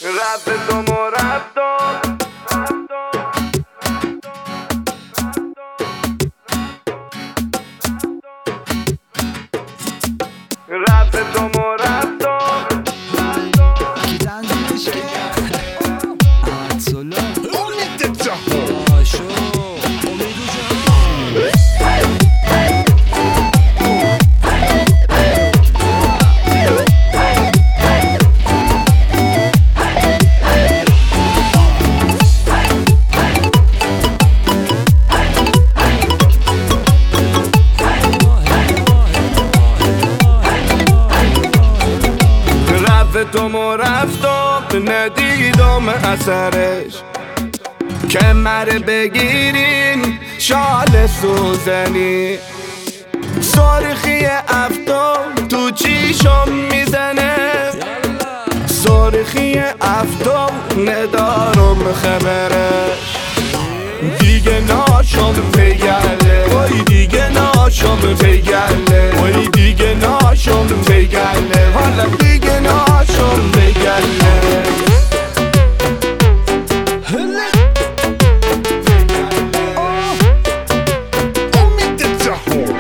رفت تو مرفتا رفت تو مرفتا کی تنظیمش کرد؟ عطلا امید جهان آشو امید جهان تو مرفتم ندیدم اثرش که مره بگیرین شال سوزنی سرخی افتاب تو چیشم میزنه سرخی افتاب ندارم خبرش دیگه ناشم پیگله وای دیگه ناشم پیگله وای دیگه ناشم پیگله حالا دیگه ناشم پیگله امید جهان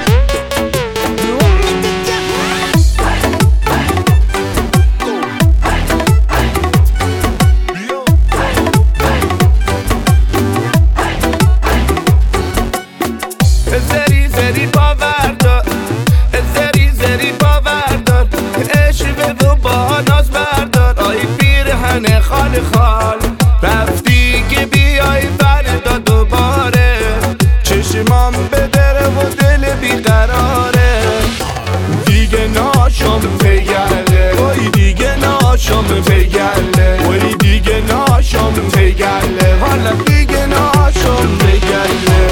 زری زری باور دار زری زری باور دار عشق تو با ناز بردار آی پیرهن خال خال رفتی که بیای فردا دوباره چشمام به دره و دل بیقراره دیگه ناشم پیگله وای دیگه ناشم پیگله وای دیگه ناشم پیگله حالا دیگه ناشم پیگله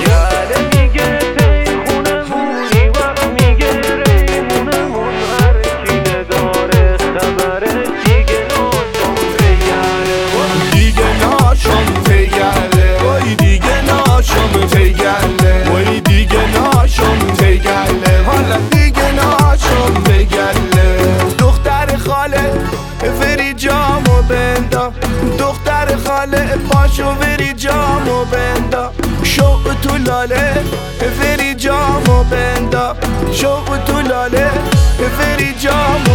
وای دیگه ناشم پیگله حالا دیگه ناشم پیگله دختر خاله وری جامو بندا دختر خاله پاشو وری جامو بندا شو تو لاله وری جامو بندا شو تو لاله وری جامو